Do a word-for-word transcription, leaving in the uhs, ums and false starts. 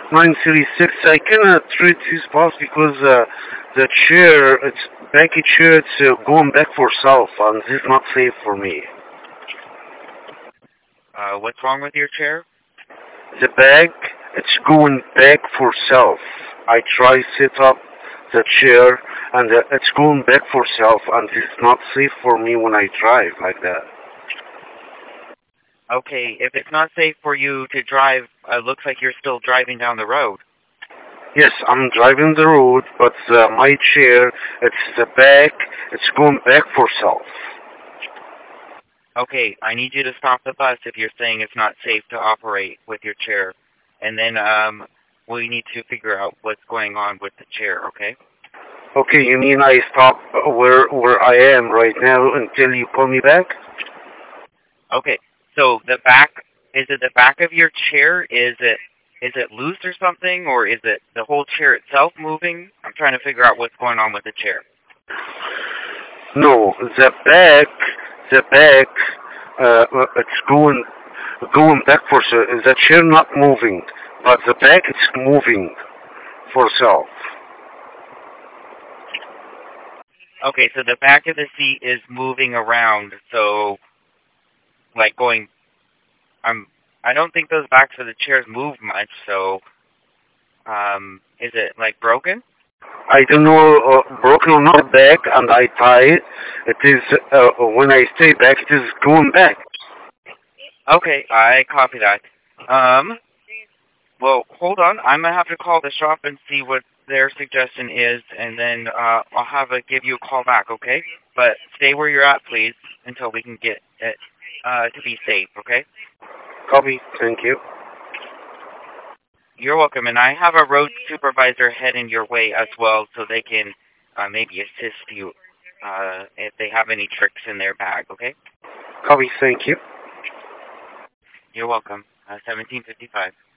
nine thirty-six. I cannot treat this boss because uh, the chair, it's backy chair, it's uh, going back for self, and this is not safe for me. Uh, what's wrong with your chair? The back, it's going back for self. I try sit up the chair, and uh, it's going back for self, and this is not safe for me when I drive like that. Okay, if it's not safe for you to drive, it uh, looks like you're still driving down the road. Yes, I'm driving the road, but uh, my chair, it's the back, it's going back for self. Okay, I need you to stop the bus if you're saying it's not safe to operate with your chair. And then um, we need to figure out what's going on with the chair, okay? Okay, you mean I stop where where I am right now until you call me back? Okay, so the back, is it the back of your chair? Is it is it loose or something, or is it the whole chair itself moving? I'm trying to figure out what's going on with the chair. No, the back, the back, uh, it's going going back for self. The chair not moving, but the back is moving for self. Okay, so the back of the seat is moving around, so like going. I'm. I don't think those backs of the chairs move much. So, um, is it like broken? I don't know, uh, broken or not back, and I tie it. It is, uh, when I stay back, it is going back. Okay, I copy that. Um, well, hold on. I'm going to have to call the shop and see what their suggestion is, and then uh, I'll have a give you a call back, okay? But stay where you're at, please, until we can get it uh, to be safe, okay? Copy. Thank you. You're welcome, and I have a road supervisor heading your way as well, so they can uh, maybe assist you uh, if they have any tricks in their bag, okay? Copy. Thank you. You're welcome. Uh, seventeen fifty-five.